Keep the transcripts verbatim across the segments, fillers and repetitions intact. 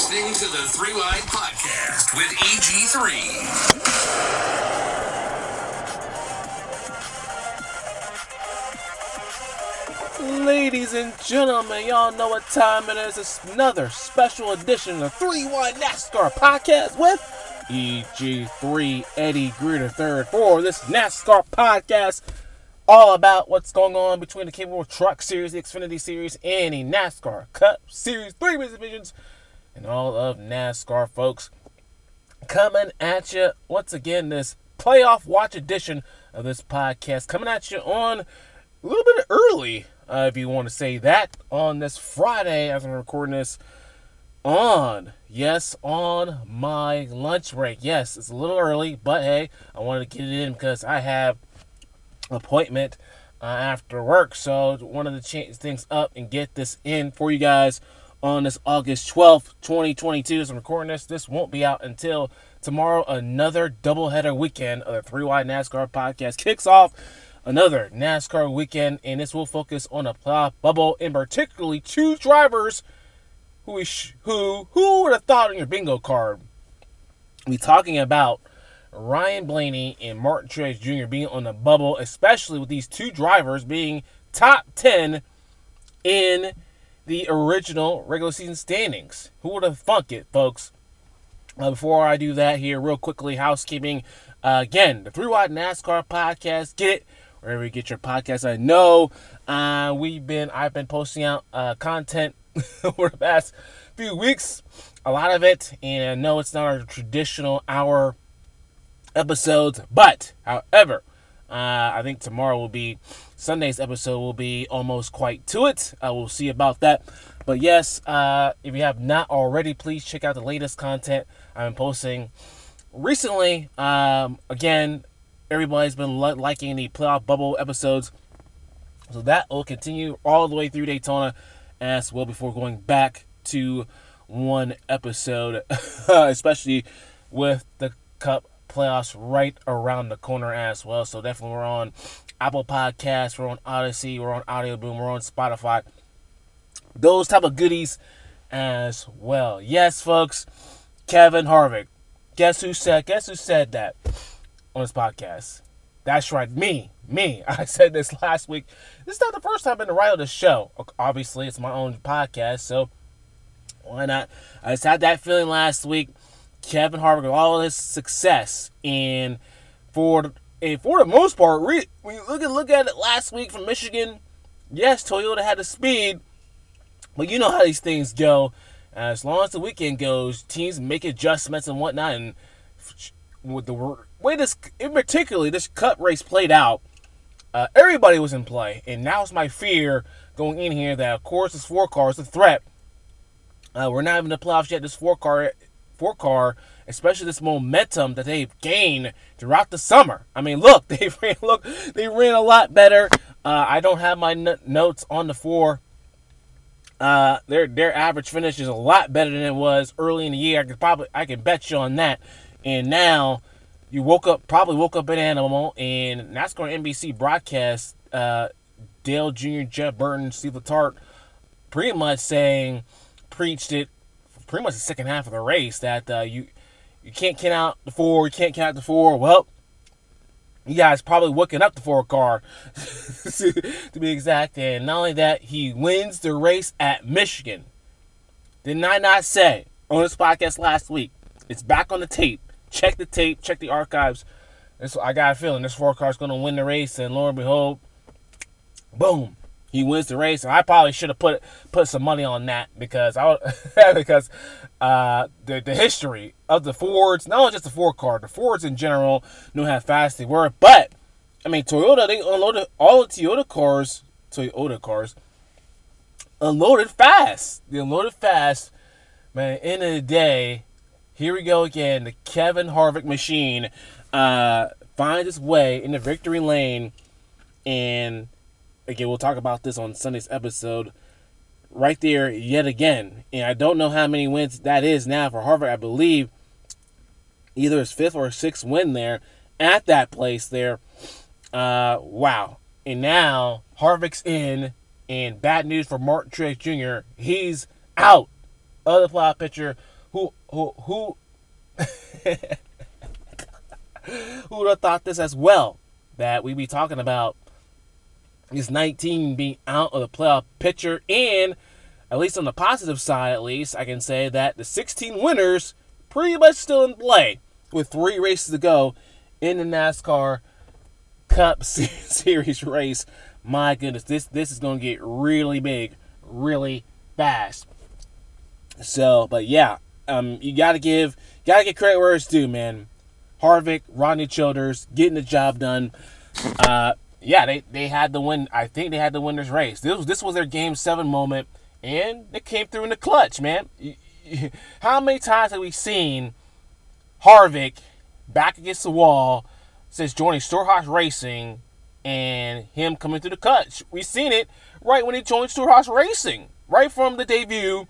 listening to the Three Wide Podcast with E G three. Ladies and gentlemen, y'all know what time it is. It's another special edition of the Three Wide NASCAR Podcast with E G three, Eddie Greer the third for this NASCAR podcast. All about what's going on between the Cape World Truck Series, the Xfinity Series, and the NASCAR Cup Series three race divisions, and all of NASCAR, folks. Coming at you once again, this playoff watch edition of this podcast. Coming at you on a little bit early, uh, if you want to say that, on this Friday as I'm recording this on, yes, on my lunch break. Yes, it's a little early, but hey, I wanted to get it in because I have appointment uh, after work, so I wanted to change things up and get this in for you guys on this August twelfth, twenty twenty-two. As I'm recording this, this won't be out until tomorrow. Another doubleheader weekend of the Three Wide NASCAR Podcast kicks off another NASCAR weekend, and this will focus on a playoff bubble, and particularly two drivers who we sh- who who would have thought on your bingo card. We talking about Ryan Blaney and Martin Truex Junior being on the bubble, especially with these two drivers being top ten in the original regular season standings. Who would have thunk it, folks? Uh, before I do that here, real quickly, housekeeping. Uh, again, the Three Wide NASCAR Podcast. Get it wherever you get your podcast. I know uh, we've been, I've been posting out uh, content over the past few weeks. A lot of it, and I know it's not our traditional hour episodes, but however, uh, I think tomorrow will be Sunday's episode will be almost quite to it. I uh, will see about that. But yes, uh, if you have not already, please check out the latest content I've been posting recently. Um, again, everybody's been li- liking the playoff bubble episodes, so that will continue all the way through Daytona as well before going back to one episode, especially with the Cup playoffs right around the corner as well. So definitely we're on Apple Podcasts, we're on Odyssey, we're on Audio Boom, we're on Spotify. Those type of goodies as well. Yes, folks, Kevin Harvick. Guess who said guess who said that on this podcast? That's right, me. Me. I said this last week. This is not the first time I've been to write on the show. Obviously, it's my own podcast, so why not? I just had that feeling last week. Kevin Harvick, with all his success, and for and for the most part, re, when you look at look at it last week from Michigan, yes, Toyota had the speed, but you know how these things go. As long as the weekend goes, teams make adjustments and whatnot, and with the way this, in particularly this Cup race played out, uh, everybody was in play, and now it's my fear going in here that of course this four car is a threat. Uh, we're not even in the playoffs yet. This four car. Four car, especially this momentum that they've gained throughout the summer. I mean, look, they ran, look, they ran a lot better. Uh, I don't have my n- notes on the four. Uh, their their average finish is a lot better than it was early in the year. I could probably I can bet you on that. And now you woke up, probably woke up an animal, and NASCAR N B C broadcast, uh, Dale Junior, Jeff Burton, Steve Letarte, pretty much saying, preached it. Pretty much the second half of the race that uh, you you can't count out the four, you can't count out the four. Well, you guys probably looking up the four car to be exact. And not only that, he wins the race at Michigan. Didn't I not say on this podcast last week? It's back on the tape. Check the tape, check the archives. This, I got a feeling this four car is going to win the race, and lo and behold, boom. He wins the race, and I probably should have put put some money on that because I because uh, the the history of the Fords, not only just the Ford car, the Fords in general, knew how fast they were. But I mean, Toyota, they unloaded all the Toyota cars, Toyota cars, unloaded fast. They unloaded fast, man. At the end of the day, here we go again. The Kevin Harvick machine uh, finds its way in the victory lane, and again, we'll talk about this on Sunday's episode. Right there, yet again. And I don't know how many wins that is now for Harvick. I believe either his fifth or sixth win there at that place there. Uh, wow. And now Harvick's in, and bad news for Martin Truex Junior He's out of the playoff picture who who who would have thought this as well? That we'd be talking about is nineteen being out of the playoff picture, and at least on the positive side, at least I can say that the sixteen winners pretty much still in play with three races to go in the NASCAR Cup Series race. My goodness, this this is going to get really big, really fast. So, but yeah, um, you gotta give gotta give credit where it's due, man. Harvick, Rodney Childers, getting the job done. Uh, yeah, they, they had the win. I think they had the winner's race. This was this was their Game Seven moment, and they came through in the clutch, man. How many times have we seen Harvick back against the wall since joining Stewart-Haas Racing, and him coming through the clutch? We've seen it right when he joined Stewart-Haas Racing, right from the debut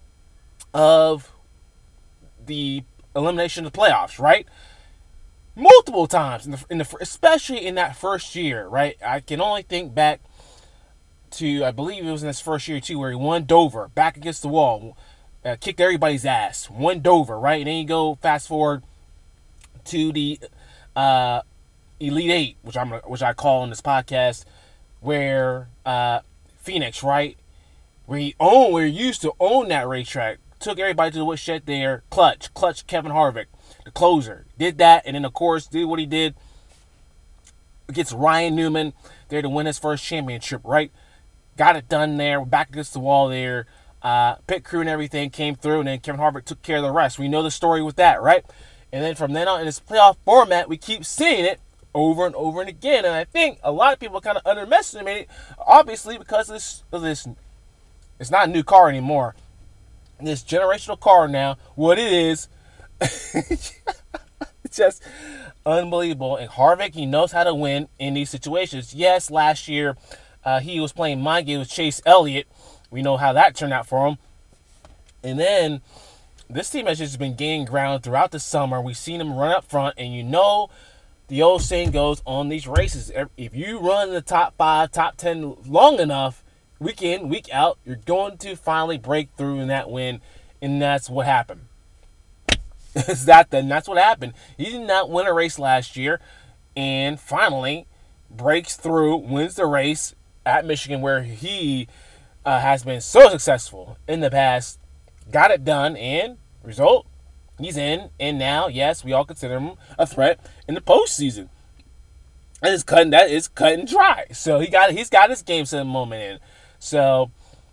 of the elimination of the playoffs, right? Multiple times, in the, in the especially in that first year, right? I can only think back to, I believe it was in his first year too, where he won Dover, back against the wall, uh, kicked everybody's ass, won Dover, right? And then you go fast forward to the uh, Elite Eight, which I'm which I call on this podcast, where uh, Phoenix, right, where he owned, where he used to own that racetrack, took everybody to the woodshed there, clutch, clutch Kevin Harvick, the closer, did that, and then of course did what he did against Ryan Newman there to win his first championship, right? Got it done there, back against the wall there, uh, pit crew and everything came through, and then Kevin Harvick took care of the rest. We know the story with that, right? And then from then on, in this playoff format, we keep seeing it over and over and again, and I think a lot of people kind of underestimate it, obviously because of this, of this, it's not a new car anymore. This generational car now, what it is, it's just unbelievable. And Harvick, he knows how to win in these situations. Yes, last year uh, he was playing mind game with Chase Elliott. We know how that turned out for him. And then this team has just been gaining ground throughout the summer. We've seen him run up front, and you know the old saying goes on these races, if you run in the top five, top ten long enough, week in, week out, you're going to finally break through in that win, and that's what happened. Is that then? That's what happened. He did not win a race last year, and finally breaks through, wins the race at Michigan, where he uh, has been so successful in the past. Got it done, and result, he's in, and now, yes, we all consider him a threat in the postseason. And it's cutting that is cut and dry. So he got he's got his Game Seven moment in. So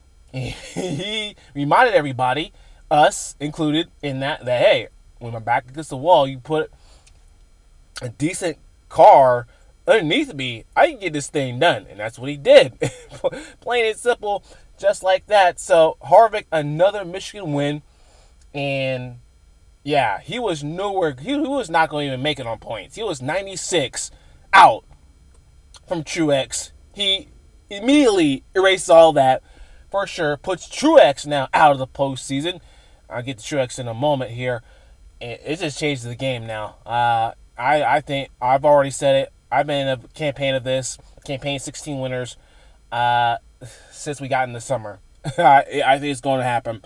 he reminded everybody, us included, in that that hey, when my back against the wall, you put a decent car underneath me, I can get this thing done, and that's what he did. Plain and simple, just like that. So Harvick, another Michigan win, and yeah, he was nowhere. He, he was not going to even make it on points. He was ninety-six out from Truex. He immediately erased all that for sure. Puts Truex now out of the postseason. I'll get to Truex in a moment here. It just changes the game now. Uh, I I think I've already said it. I've been in a campaign of this campaign sixteen winners uh, since we got in the summer. I, I think it's going to happen,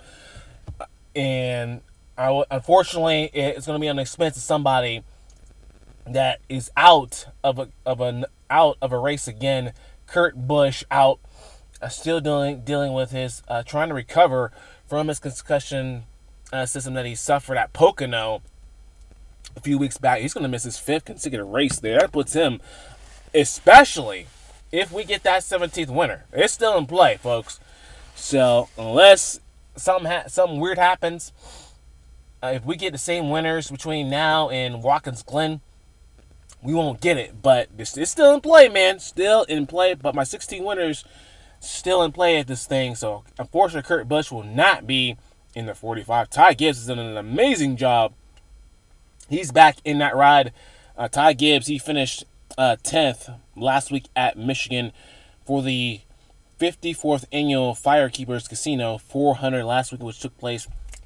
and I unfortunately it's going to be on the expense of somebody that is out of a of an out of a race again. Kurt Busch out, uh, still dealing dealing with his uh, trying to recover from his concussion uh, system that he suffered at Pocono a few weeks back. He's going to miss his fifth consecutive race there. That puts him, especially if we get that seventeenth winner. It's still in play, folks. So unless something ha- something weird happens, uh, if we get the same winners between now and Watkins Glen, we won't get it. But it's, it's still in play, man. Still in play. But my sixteen winners still in play at this thing. So unfortunately, Kurt Busch will not be in the forty-five. Ty Gibbs has done an amazing job. He's back in that ride. Uh, Ty Gibbs, he finished uh, tenth last week at Michigan for the fifty-fourth annual Firekeepers Casino four hundred last week, which took place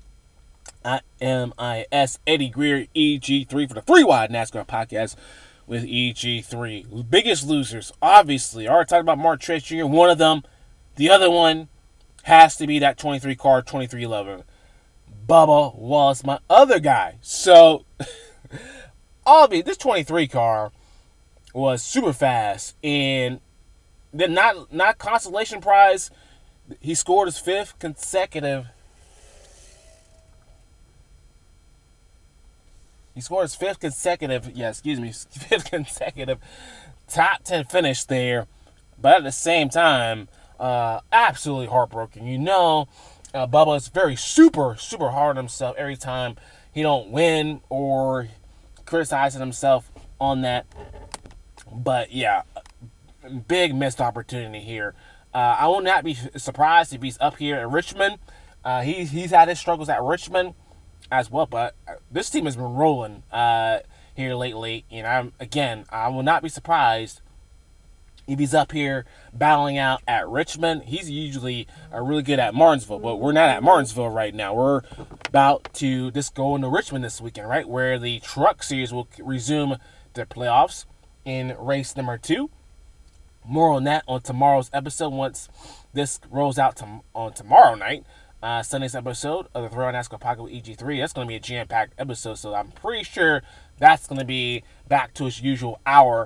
at M I S. Eddie Greer, E G three for the Three Wide NASCAR podcast with E G three. Biggest losers, obviously. I already talked about Mark Truex Junior One of them. The other one has to be that twenty-three car, twenty-three eleven. Bubba Wallace, my other guy. So, obviously, this twenty-three car was super fast, and then not not consolation prize. He scored his fifth consecutive. He scored his fifth consecutive. Yeah, excuse me, fifth consecutive top ten finish there. But at the same time, uh, absolutely heartbroken. You know, uh, Bubba is very super, super hard on himself every time he don't win or criticizing himself on that. But yeah, big missed opportunity here. Uh, I will not be surprised if he's up here at Richmond. Uh, he, he's had his struggles at Richmond as well, but this team has been rolling uh, here lately. And I'm again, I will not be surprised if he's up here battling out at Richmond. He's usually uh, really good at Martinsville, but we're not at Martinsville right now. We're about to just go into Richmond this weekend, right, where the Truck Series will resume their playoffs in race number two. More on that on tomorrow's episode once this rolls out to, on tomorrow night. Uh, Sunday's episode of the Thrill NASCAR Pocket with E G three. That's going to be a jam-packed episode, so I'm pretty sure that's going to be back to its usual hour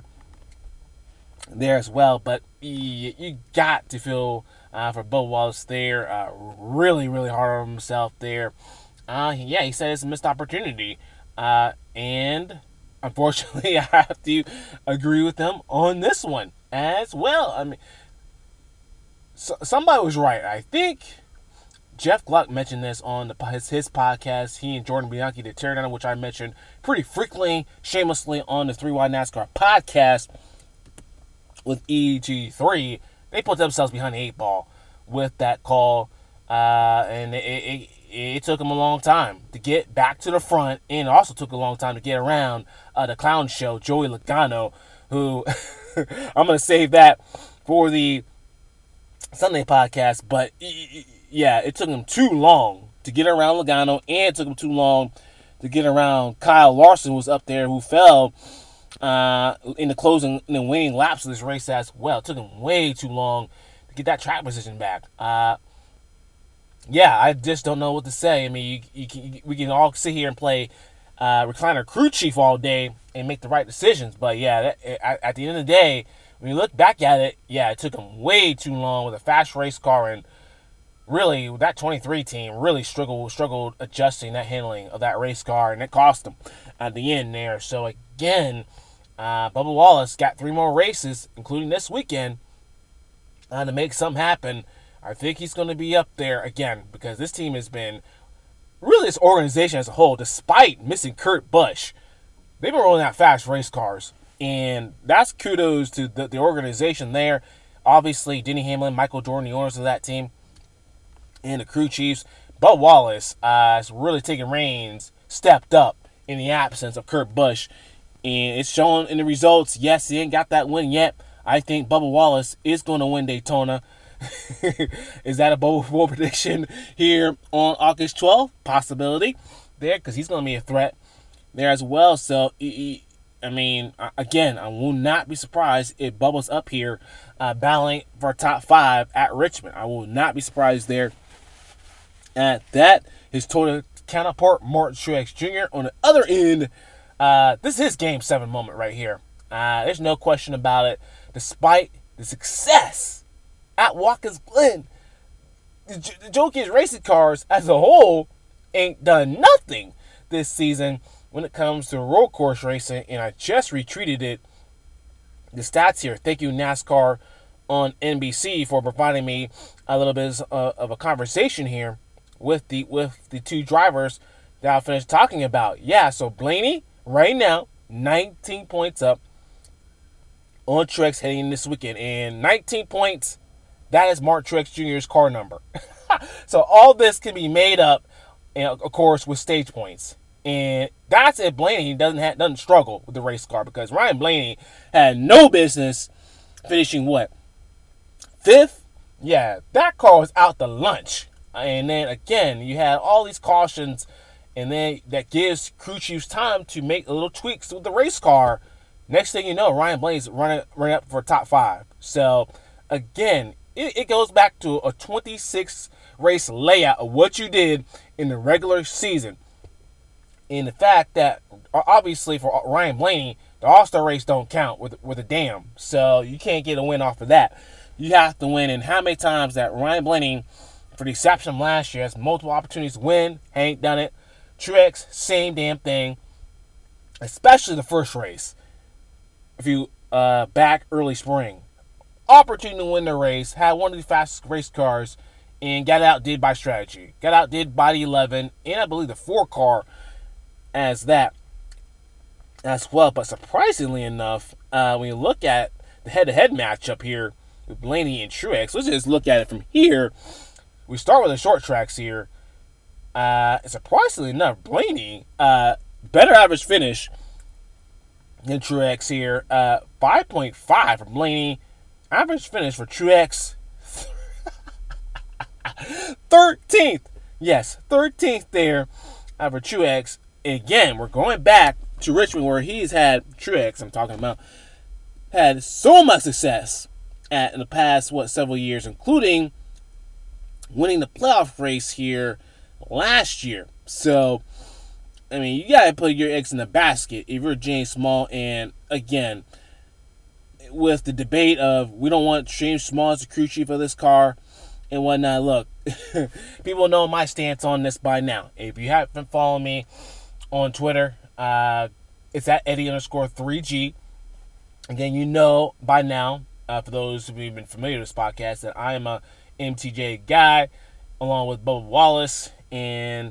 there as well. But you, you got to feel uh, for Bubba Wallace there. Uh, really, really hard on himself there. Uh, yeah, he said it's a missed opportunity. Uh, and unfortunately, I have to agree with him on this one as well. I mean, so, somebody was right. I think Jeff Gluck mentioned this on the, his, his podcast. He and Jordan Bianchi, the Teardown, which I mentioned pretty frequently, shamelessly on the three Y NASCAR podcast with E G three. They put themselves behind the eight ball with that call, uh, and it, it, it took them a long time to get back to the front, and it also took a long time to get around uh, the clown show, Joey Logano, who I'm going to save that for the Sunday podcast, but yeah, it took him too long to get around Logano, and it took him too long to get around Kyle Larson, who was up there, who fell uh, in the closing, in the winning laps of this race as well. It took him way too long to get that track position back. Uh, yeah, I just don't know what to say. I mean, you, you can, we can all sit here and play uh, recliner crew chief all day and make the right decisions, but yeah, that, at, at the end of the day, when you look back at it, yeah, it took him way too long with a fast race car, and really, that twenty-three team really struggled struggled adjusting that handling of that race car, and it cost them at the end there. So again, uh, Bubba Wallace got three more races, including this weekend, uh, to make something happen. I think he's going to be up there again, because this team has been, really this organization as a whole, despite missing Kurt Busch, they've been rolling out fast race cars. And that's kudos to the, the organization there. Obviously, Denny Hamlin, Michael Jordan, the owners of that team, and the crew chiefs. Bubba Wallace uh, has really taken reins, stepped up in the absence of Kurt Busch. And it's shown in the results. Yes, he ain't got that win yet. I think Bubba Wallace is going to win Daytona. Is that a bold, bold prediction here on August twelfth? Possibility there, because he's going to be a threat there as well. So, he, he, I mean, again, I will not be surprised if Bubba's up here uh, battling for top five at Richmond. I will not be surprised there at that. His total counterpart, Martin Truex Junior on the other end, uh, this is his Game seven moment right here. Uh, there's no question about it. Despite the success at Watkins Glen, the, J- the Joe Kids racing cars as a whole ain't done nothing this season when it comes to road course racing, and I just retweeted it. The stats here. Thank you, NASCAR on N B C, for providing me a little bit of a conversation here with the with the two drivers that I finished talking about. Yeah, so Blaney right now nineteen points up on Truex heading in this weekend, and nineteen points. That is Mark Truex Junior's car number. So all this can be made up, and of course, with stage points. And that's if Blaney doesn't have, doesn't struggle with the race car, because Ryan Blaney had no business finishing what? Fifth? Yeah, that car was out to lunch. And then again, you had all these cautions, and then that gives crew chiefs time to make little tweaks with the race car. Next thing you know, Ryan Blaney's running running up for top five. So again, it, it goes back to a twenty-six race layout of what you did in the regular season. In the fact that, obviously, for Ryan Blaney, the All-Star race don't count with with a damn. So you can't get a win off of that. You have to win. And how many times that Ryan Blaney, for the exception last year, has multiple opportunities to win, ain't done it. Truex, same damn thing. Especially the first race. If you uh, back early spring, opportunity to win the race, had one of the fastest race cars, and got outdid by strategy. Got outdid by the eleven, and I believe the four car as that as well. But surprisingly enough, uh, when you look at the head-to-head matchup here with Blaney and Truex, let's just look at it from here. We start with the short tracks here. Uh, surprisingly enough, Blaney, uh, better average finish than Truex here. Uh, five point five for Blaney. Average finish for Truex, thirteenth. Yes, thirteenth there uh, for Truex. Again, we're going back to Richmond where he's had, Truex, I'm talking about, had so much success at in the past, what, several years, including winning the playoff race here last year. So, I mean, you got to put your eggs in the basket if you're James Small. And, again, with the debate of we don't want James Small as the crew chief of this car and whatnot, look, people know my stance on this by now. If you haven't been following me on Twitter, uh, it's at Eddie underscore 3G. Again, you know by now, uh, for those who've been familiar with this podcast, that I am a M T J guy, along with Bubba Wallace, and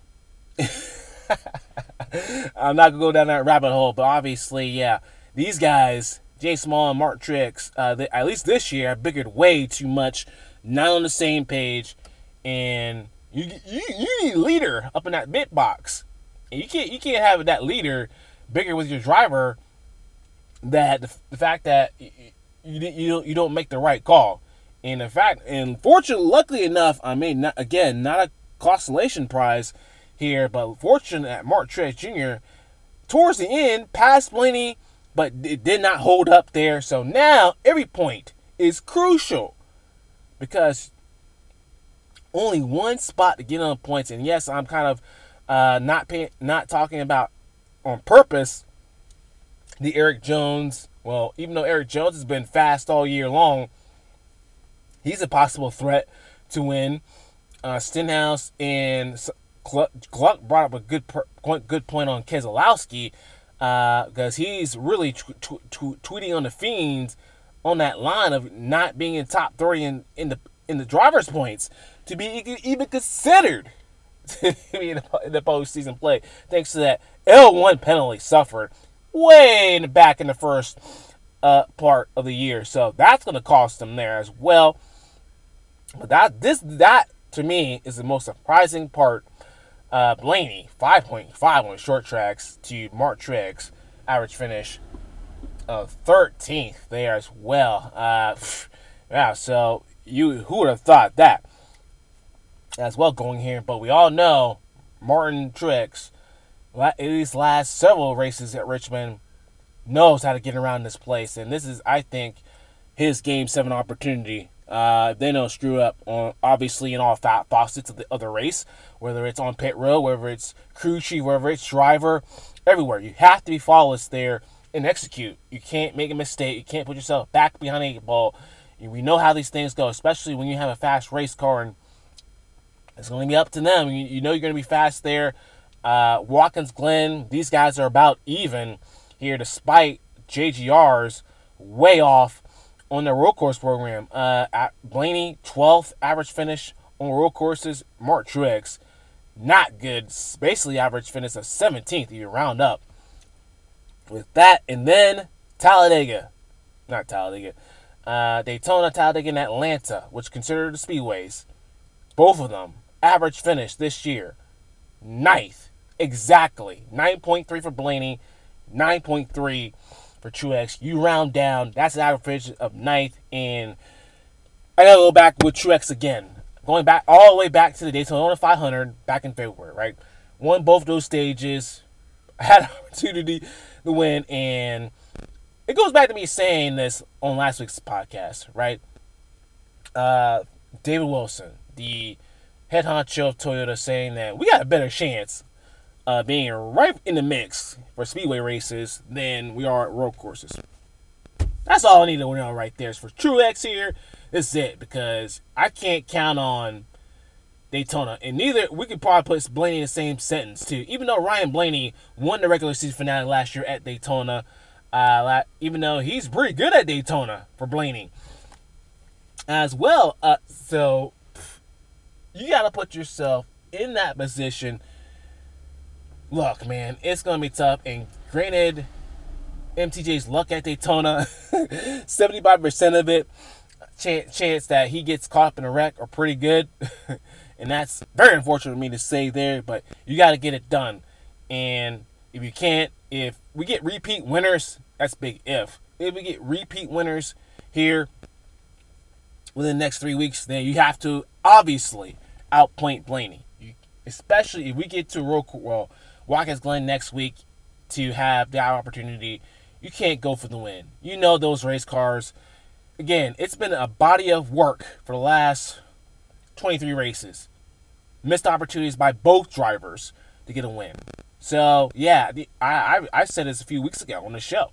I'm not going to go down that rabbit hole, but obviously, yeah, these guys, Jay Small and Mark Truex, uh, they, at least this year, have bickered way too much, not on the same page, and you you, you need a leader up in that bit box. And you can't you can't have that leader bigger with your driver. That the, the fact that you, you you don't you don't make the right call, and in fact, and fortunately, luckily enough, I mean, not, again, not a consolation prize here, but fortunate that Mark Truex Junior towards the end passed Blaney, but it did not hold up there. So now every point is crucial because only one spot to get on points, and yes, I'm kind of uh, not pay, not talking about on purpose the Eric Jones. Well, even though Eric Jones has been fast all year long, he's a possible threat to win. Uh, Stenhouse and Gluck brought up a good good point on Keselowski because uh, he's really t- t- t- tweeting on the Fiends on that line of not being in top three in, in the in the driver's points to be even considered to be in the, in the postseason play, thanks to that L one penalty suffered way in the back in the first uh, part of the year. So that's going to cost them there as well. But that this that to me is the most surprising part. Uh, Blaney five point five on short tracks to Mark Truex, average finish of thirteenth there as well. Uh, yeah, so you who would have thought that as well going here? But we all know Martin Truex, at these last several races at Richmond, knows how to get around this place, and this is, I think, his Game Seven opportunity. Uh, if they don't screw up on, obviously, in all facets of the other race, whether it's on pit road, whether it's crew chief, whether it's driver, everywhere. You have to be flawless there and execute. You can't make a mistake. You can't put yourself back behind a eight ball. We know how these things go, especially when you have a fast race car, and it's going to be up to them. You, you know you're going to be fast there. Uh, Watkins Glen, these guys are about even here, despite J G R's way off on their road course program. Uh, at Blaney, twelfth average finish on road courses. Mark Truex, not good. Basically average finish of seventeenth, you round up. With that, and then Talladega. Not Talladega. Uh, Daytona, Talladega, and Atlanta, which considered the speedways. Both of them, average finish this year, ninth. Exactly. nine point three for Blaney, nine point three for Truex. You round down, that's an average of ninth. And I gotta go back with Truex again. Going back all the way back to the Daytona five hundred back in February, right? Won both those stages, had an opportunity to win, and it goes back to me saying this on last week's podcast, right? uh, David Wilson, the head honcho of Toyota, saying that we got a better chance uh, being right in the mix for speedway races than we are at road courses. That's all I need to know right there. Is for Truex here, this is it, because I can't count on Daytona, and neither we could probably put Blaney in the same sentence too. Even though Ryan Blaney won the regular season finale last year at Daytona, uh, even though he's pretty good at Daytona for Blaney as well. Uh, so you got to put yourself in that position. Look, man, it's gonna be tough. And granted, M T J's luck at Daytona, seventy-five percent of it, chance, chance that he gets caught up in a wreck are pretty good. And that's very unfortunate for me to say there, but you got to get it done. And if you can't, if we get repeat winners, that's big if. If we get repeat winners here within the next three weeks, then you have to obviously outpoint Blaney. You, especially if we get to Road, well, Watkins Glen next week to have that opportunity, you can't go for the win. You know those race cars. Again, it's been a body of work for the last twenty-three races. Missed opportunities by both drivers to get a win. So, yeah, I, I, I said this a few weeks ago on the show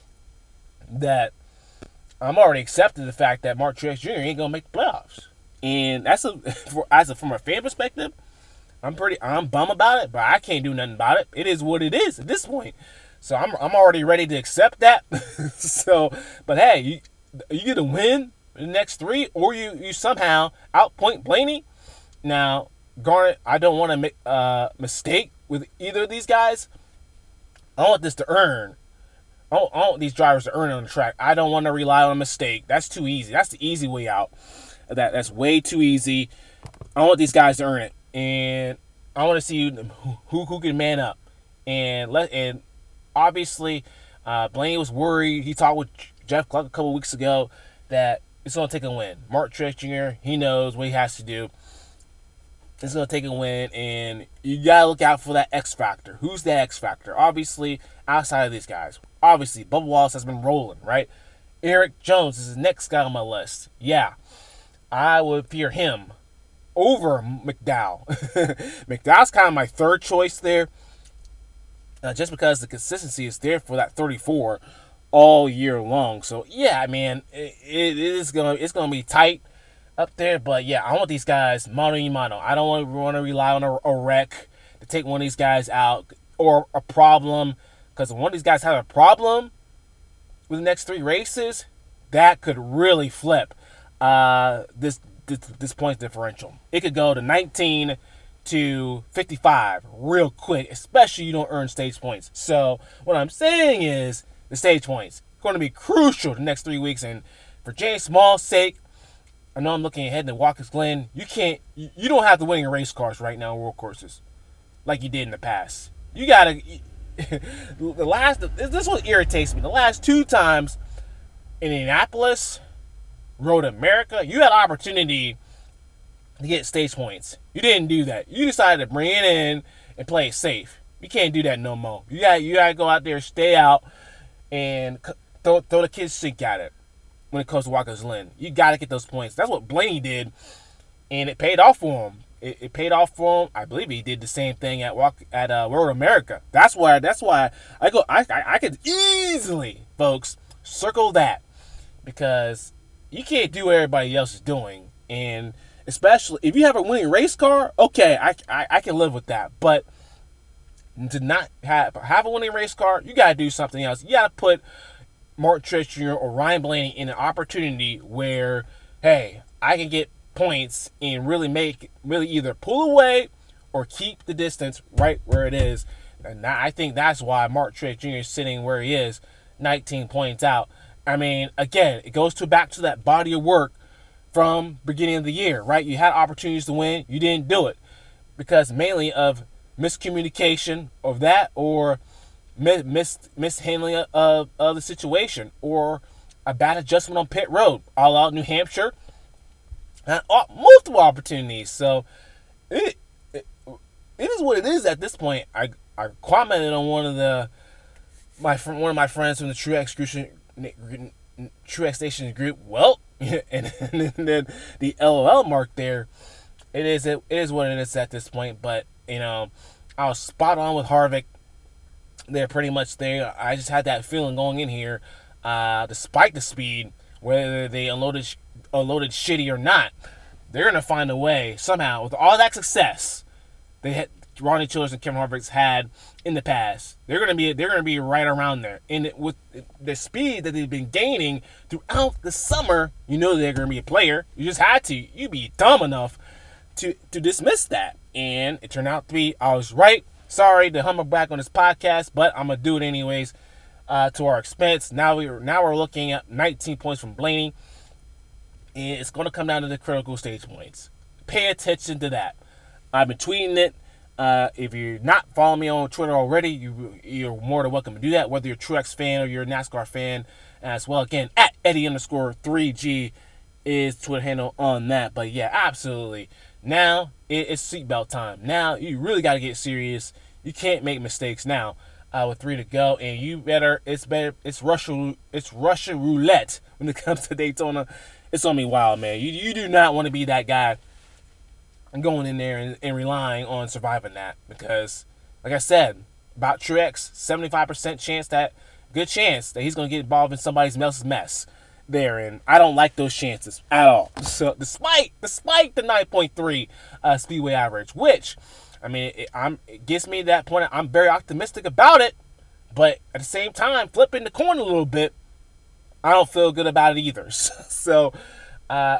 that I'm already accepting the fact that Mark Truex Junior ain't going to make the playoffs. And that's a, for, as a, from a fan perspective, I'm pretty, I'm bummed about it, but I can't do nothing about it. It is what it is at this point. So I'm, I'm already ready to accept that. So, but hey, you, you get a win in the next three, or you, you somehow outpoint Blaney. Now, Garnet, I don't want to make a uh, mistake with either of these guys. I want this to earn. I want, I want these drivers to earn it on the track. I don't want to rely on a mistake. That's too easy. That's the easy way out. That That's way too easy. I want these guys to earn it. And I want to see who, who, who can man up. And let and obviously, uh, Blaney was worried. He talked with Jeff Gluck a couple weeks ago that it's going to take a win. Mark Truex Junior, he knows what he has to do. It's going to take a win, and you got to look out for that X factor. Who's that X factor? Obviously, outside of these guys. Obviously, Bubba Wallace has been rolling, right? Eric Jones is the next guy on my list. Yeah, I would fear him over McDowell. McDowell's kind of my third choice there, uh, just because the consistency is there for that thirty-four all year long. So yeah, man, it, it is gonna it's gonna be tight up there. But yeah, I want these guys mano y mano. I don't want, want to rely on a, a wreck to take one of these guys out or a problem, because if one of these guys have a problem with the next three races, that could really flip uh, this, this this point differential. It could go to nineteen to fifty-five real quick, especially you don't earn stage points. So what I'm saying is the stage points are going to be crucial the next three weeks. And for James Small's sake, I know I'm looking ahead to Watkins Glen. You can't, you, you don't have the winning race cars right now in world courses like you did in the past. You gotta. The last, this one irritates me. The last two times, Indianapolis, Road America, you had opportunity to get stage points. You didn't do that. You decided to bring it in and play it safe. You can't do that no more. You got you got to go out there, stay out, and throw throw the kids sink at it. When it comes to Watkins Glen, you got to get those points. That's what Blaney did, and it paid off for him. It, it paid off for him. I believe he did the same thing at Walk at uh, Road America. That's why. That's why I go. I, I I could easily, folks, circle that, because you can't do what everybody else is doing, and especially if you have a winning race car. Okay, I I, I can live with that, but to not have have a winning race car, you got to do something else. You got to put Mark Truex Junior or Ryan Blaney in an opportunity where, hey, I can get points and really make, really either pull away or keep the distance right where it is. And I think that's why Mark Truex Junior is sitting where he is, nineteen points out. I mean, again, it goes to back to that body of work from beginning of the year, right? You had opportunities to win, you didn't do it because mainly of miscommunication of that, or Mis, mis mishandling of, of the situation, or a bad adjustment on pit road, all out New Hampshire, and uh, multiple opportunities. So it, it it is what it is at this point. I I commented on one of the my one of my friends from the Truex Truex Station group. Well, and, and then the LOL mark there, it is it is what it is at this point. But you know, I was spot on with Harvick. They're pretty much there. I just had that feeling going in here, uh, despite the speed, whether they unloaded unloaded shitty or not, they're gonna find a way somehow with all that success they had. Ronnie Childers and Kevin Harvick's had in the past, they're gonna be they're gonna be right around there. And with the speed that they've been gaining throughout the summer, you know they're gonna be a player. You just had to. You'd be dumb enough to to dismiss that, and it turned out to be I was right. Sorry to humble back on this podcast, but I'm gonna do it anyways, uh, to our expense. Now we now we're looking at nineteen points from Blaney, and it's gonna come down to the critical stage points. Pay attention to that. I've been tweeting it. Uh, if you're not following me on Twitter already, you, you're more than welcome to do that, whether you're a Truex fan or you're a NASCAR fan as well. Again, at Eddie underscore three G is Twitter handle on that. But yeah, absolutely. Now it, it's seatbelt time. Now you really got to get serious. You can't make mistakes now uh, with three to go, and you better. It's better. It's Russian. It's Russian roulette when it comes to Daytona. It's on me wild, man. You you do not want to be that guy and going in there and, and relying on surviving that, because, like I said, about Truex, seventy-five percent chance that, good chance that he's going to get involved in somebody else's mess there, and I don't like those chances at all. So, despite despite the nine point three uh, Speedway average, which, I mean, it, I'm, it gets me to that point. I'm very optimistic about it, but at the same time, flipping the coin a little bit, I don't feel good about it either. So, uh,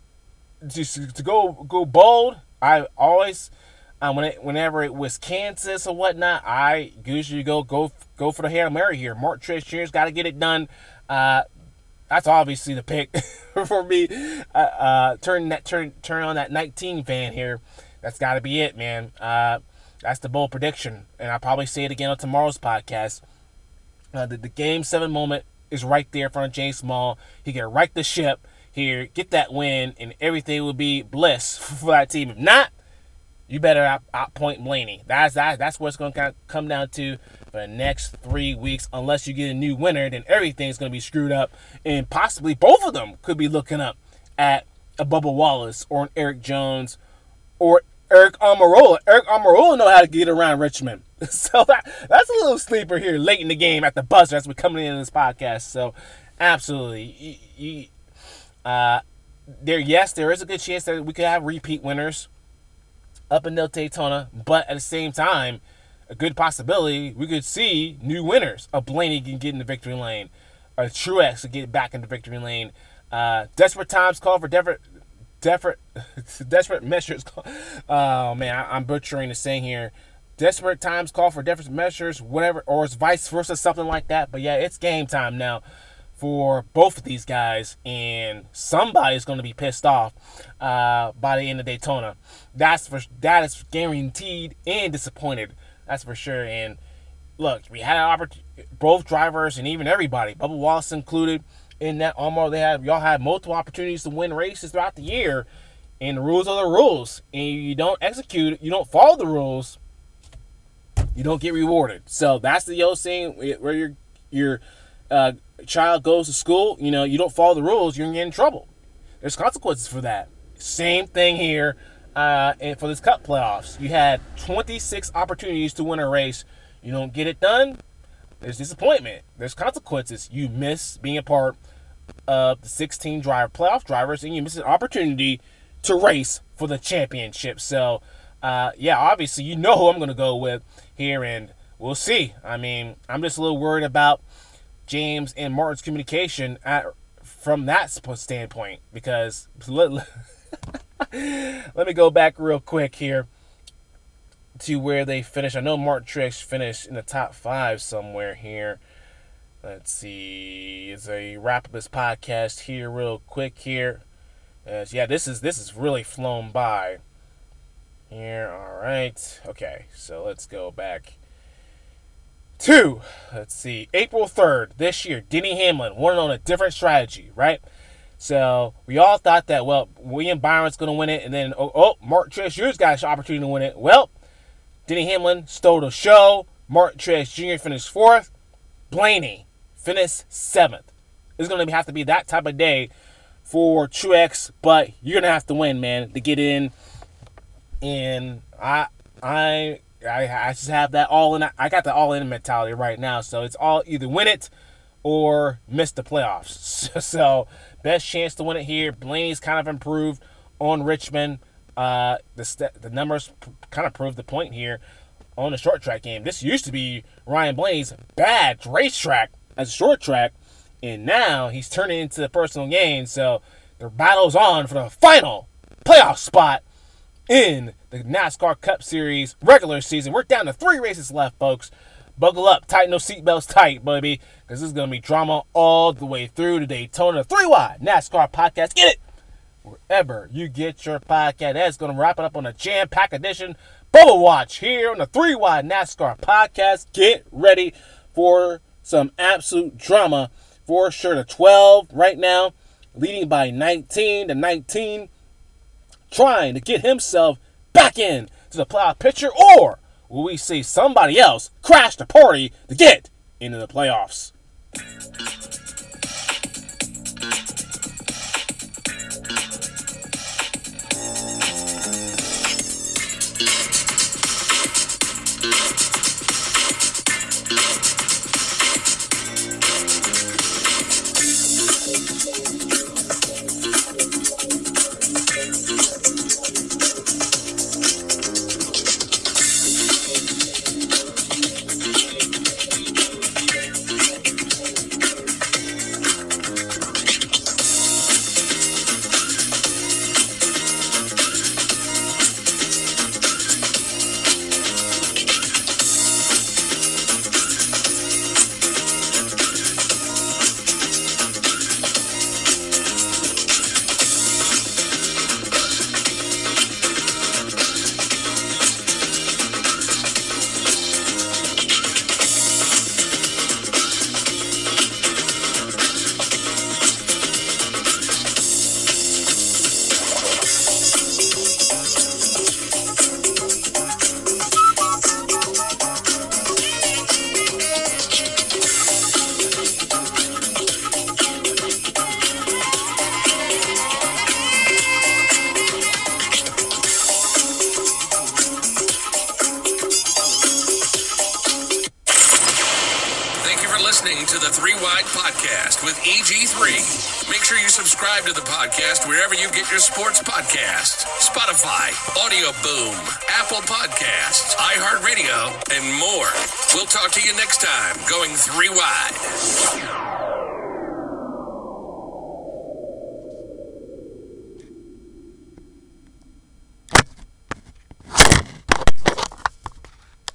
just to go go bold, I always, um, when it, whenever it was Kansas or whatnot, I usually go go go for the Hail Mary here. Martin Truex Junior's got to get it done. Uh, that's obviously the pick for me. Uh, uh, turn that turn turn on that nineteen fan here. That's got to be it, man. Uh, that's the bold prediction, and I'll probably say it again on tomorrow's podcast. Uh, the, the Game seven moment is right there in front of James Small. He can right the ship here, get that win, and everything will be bliss for that team. If not, you better out, outpoint Blaney. That's that. That's what it's going to come down to for the next three weeks. Unless you get a new winner, then everything's going to be screwed up, and possibly both of them could be looking up at a Bubba Wallace or an Eric Jones or Eric Almirola. Eric Almirola know how to get around Richmond. So that that's a little sleeper here late in the game at the buzzer as we're coming into this podcast. So absolutely, you, you, uh, there. Yes, there is a good chance that we could have repeat winners up until Daytona, but at the same time, a good possibility we could see new winners. A Blaney can get in the victory lane, a Truex can get back in the victory lane. Uh, desperate times call for desperate, desperate, desperate measures. Oh man, I, I'm butchering the saying here. Desperate times call for desperate measures, whatever, or it's vice versa, something like that. But yeah, it's game time now for both of these guys, and somebody's going to be pissed off uh, by the end of Daytona. That's for that is guaranteed, and disappointed. That's for sure. And look, we had an opportunity, both drivers and even everybody, Bubba Wallace included, in that almost they had y'all had multiple opportunities to win races throughout the year, and the rules are the rules, and you don't execute, you don't follow the rules, you don't get rewarded. So that's the old saying where your your uh, child goes to school, you know, you don't follow the rules, you're gonna get in trouble. There's consequences for that. Same thing here, uh, and for this Cup playoffs, you had twenty-six opportunities to win a race. You don't get it done, there's disappointment. There's consequences. You miss being a part of the sixteen driver playoff drivers, and you miss an opportunity to race for the championship. So, uh, yeah, obviously, you know who I'm going to go with here, and we'll see. I mean, I'm just a little worried about James and Martin's communication at, from that standpoint, because let, let me go back real quick here to where they finished. I know Martin Truex finished in the top five somewhere here. Let's see. It's a wrap up this podcast here real quick here. As, yeah, this is this is really flown by here. All right. Okay, so let's go back to, let's see, April third this year. Denny Hamlin won on a different strategy, right? So we all thought that, well, William Byron's going to win it, and then, oh, oh Martin Truex Junior's got an opportunity to win it. Well, Denny Hamlin stole the show. Martin Truex Junior finished fourth. Blaney finished seventh. It's going to have to be that type of day for Truex, but you're gonna have to win, man, to get in. And I, I, I, I just have that all in. I got the all in mentality right now. So it's all either win it or miss the playoffs. So best chance to win it here. Blaney's kind of improved on Richmond. Uh, the st- the numbers p- kind of prove the point here on the short track game. This used to be Ryan Blaney's bad racetrack as a short track, and now he's turning into the personal gain. So the battle's on for the final playoff spot in the NASCAR Cup Series regular season. We're down to three races left, folks. Buckle up, tighten those seatbelts tight, baby, because this is going to be drama all the way through the Daytona three wide NASCAR podcast. Get it wherever you get your podcast. That's going to wrap it up on a jam-packed edition Bubble Watch here on the three wide NASCAR podcast. Get ready for some absolute drama for sure. The twelve right now, leading by nineteen to nineteen, trying to get himself back in to the playoff picture, or will we see somebody else crash the party to get into the playoffs? Listening to the Three Wide Podcast with E G three. Make sure you subscribe to the podcast wherever you get your sports podcasts. Spotify, Audio Boom, Apple Podcasts, iHeartRadio, and more. We'll talk to you next time, going three wide.